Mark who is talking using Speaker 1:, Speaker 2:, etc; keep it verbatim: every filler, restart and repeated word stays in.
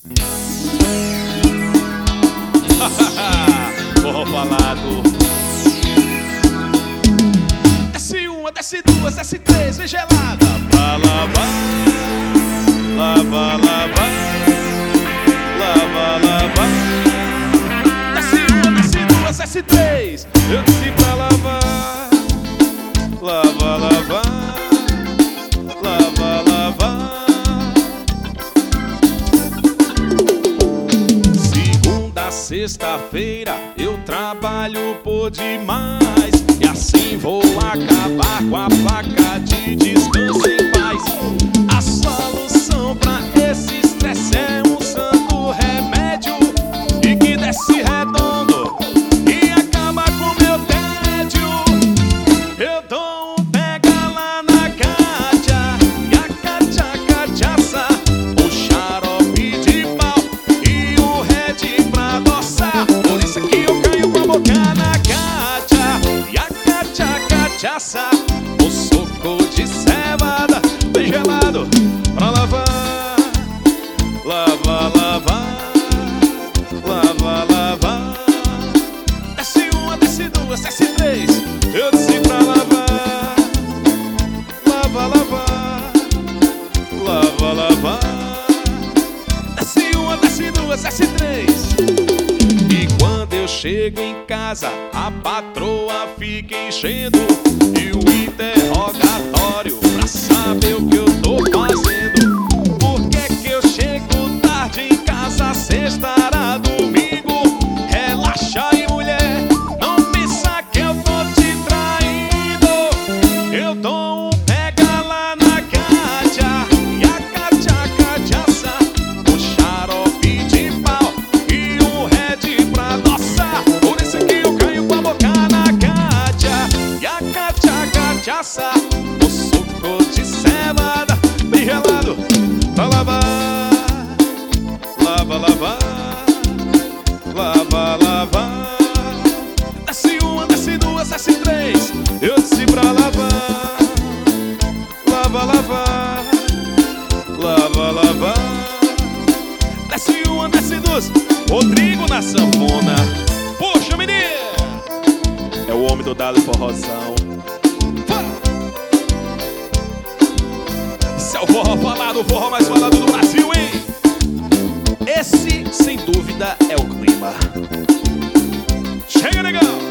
Speaker 1: Forró falado. Desce uma, desce duas, desce três, vem gelada. Pra lavar, lava, lava, lava, lava. Desce uma, desce duas, desce três. Eu desci pra lavar, lava, lava, lava, lava. Sexta-feira eu trabalho por demais, e assim vou acabar com a placa de descanso em paz. A solução pra esse estresse é um santo remédio, e que desce redondo e acaba com meu tédio. Eu dou um pega lá na Cátia, e a Cátia cachaça, o xarope de pau e o Red pra adoçar. Por isso que eu caio com a boca na Cátia, e a Cátia cachaça, o suco de cevada bem gelado pra lavar, lava, lava, lava, lava. Desce uma, desce duas, desce três, eu desci pra lavar, lava, lava, lava, lava. Desce uma, desce duas, desce três. E quando eu chego em casa, a patroa fica enchendo e o interrogatório pra saber o que eu tô fazendo. Por que que eu chego tarde em casa, sexta era domingo? Relaxa aí, mulher, não pensa que eu tô te traindo. Eu dou um pega lá na Cátia, e a Cátia cachaça, o xarope de pau e o Red pra adoçar. Por isso que eu caio com a boca na Cátia, e a Cátia cachaça, o suco de cevada bem gelado pra lavar, lava, lava, lava, lava. Desce uma, desce duas, desce três, eu desci pra lavar, lava, lava, lava, lava. Desce uma, desce duas, Rodrigo na sanfona. Puxa, menino! É o homem do Dali Forrozão. Esse é o forró falado, o forró mais falado do Brasil, hein? Esse, sem dúvida, é o clima. Chega, negão!